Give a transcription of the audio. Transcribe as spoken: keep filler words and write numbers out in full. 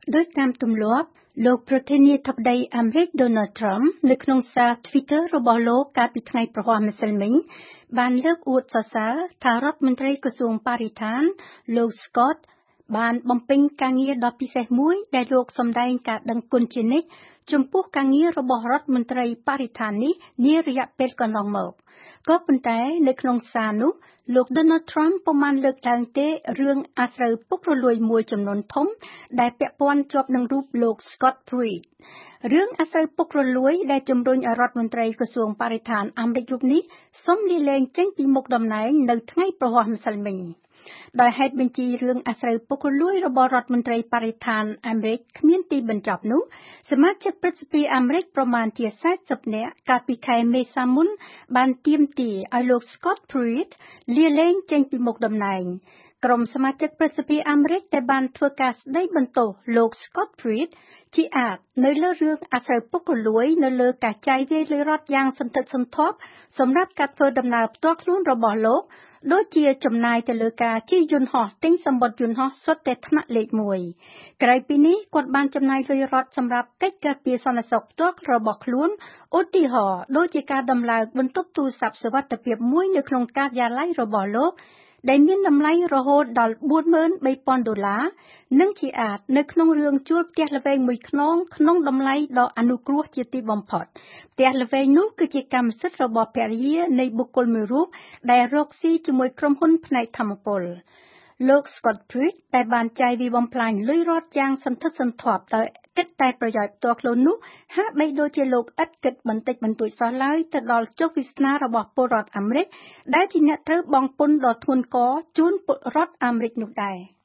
ដោយតាមទម្លាប់លោកប្រធានាធិបតីអាមេរិក Donald Trump នៅក្នុងសារ Twitter របស់លោកកាលពីថ្ងៃប្រហ័សម្សិលមិញបានលើកអួតសរសើរថារដ្ឋមន្ត្រីក្រសួងបរិស្ថានលោក Scott បានបំពេញការងារដ៏ពិសេសមួយដែលលោកសម្ដែងការដឹងគុណជានិច្ចចំពោះការងាររបស់រដ្ឋមន្ត្រីបរិស្ថាននេះនារយៈពេលកន្លងមកក៏ប៉ុន្តែនៅក្នុងសារនោះលោក Donald Trump ពុំបានលើកឡើងទេរឿងអាស្រូវពុករលួយមួយចំនួនធំដែលពាក់ព័ន្ធជាប់នឹងរូបលោក Scott Pruitt រឿងអាស្រូវពុករលួយដែលជំរុញឲ្យរដ្ឋមន្ត្រីក្រសួងបរិស្ថានអាមេរិករូបនេះសុំលាលែងចេញពីមុខតំណែងនៅថ្ងៃប្រហ័សម្សិលមិញដោយហេតុបញ្ជីរឿងអាស្រូវពុករលួយរបស់រដ្ឋមន្ត្រីបរិស្ថានអាមេរិកគ្មានទីបញ្ចប់នោះសមាជិកព្រឹទ្ធសភាអាមេរិកប្រមាណជាសែសិបនាក់កាលពីខែមេសាមុនបានទាមទារឲ្យលោក Scott Pruitt លាលែងចេញពីមុខតំណែងក្រុមសមាជិកព្រឹទ្ធសភាអាមេរិកដែលបានធ្វើការស្ដីបន្ទោសលោក Scott Pruitt ជាអាចនៅលើរឿងអាស្រូវពុករលួយនៅលើការចាយវាយលុយរត់យ៉ាងសន្ធឹកសន្ធាប់សម្រាប់ការធ្វើដំណើរផ្ទាល់ខ្លួនរបស់លោកដូចជាចំណាយទៅលើការជិះយន្តហោះទិញសំបុត្រយន្តហោះសុទ្ធតែថ្នាក់លេខមួយក្រៅពីនេះគាត់បានចំណាយលុយរត់សម្រាប់កិច្ចការពារសន្តិសុខផ្ទាល់របស់ខ្លួនឧទាហរណ៍ដូចជាការដំឡើងបន្ទប់ទូរស័ព្ទសុវត្ថិភាពមួយនៅក្នុងការិយាល័យរបស់លោកដែលមានតម្លៃរហូតដល់បួនម៉ឺនបីពាន់ដុល្លារនិងជាអាចនៅក្នុងរឿងជួលផ្ទះល្វែងមួយខ្នងក្នុងតម្លៃដ៏អនុគ្រោះជាទីបំផុតផ្ទះល្វែងនោះគឺជាកម្មសិទ្ធិរបស់ភរិយានៃបុគ្គលមួយរូបដែលរកស៊ីជាមួយក្រុមហ៊ុនផ្នែកថាមពលលោក Scott Pruitt ដែលបានចាយវាយបំផ្លាញលុយរត់យ៉ាងសន្ធឹកសន្ធាប់ដោយគិតតែប្រយោជន៍ផ្ទាល់ខ្លួននោះហាក់បីដូចជាលោកឥតគិតបន្តិចបន្តួចសោះឡើយទៅដល់ជោគវាសនារបស់ពលរដ្ឋអាមេរិកដែលជាអ្នកត្រូវបង់ពន្ធដ៏ធ្ងន់ធ្ងរជូនពលរដ្ឋអាមេរិកនោះដែរ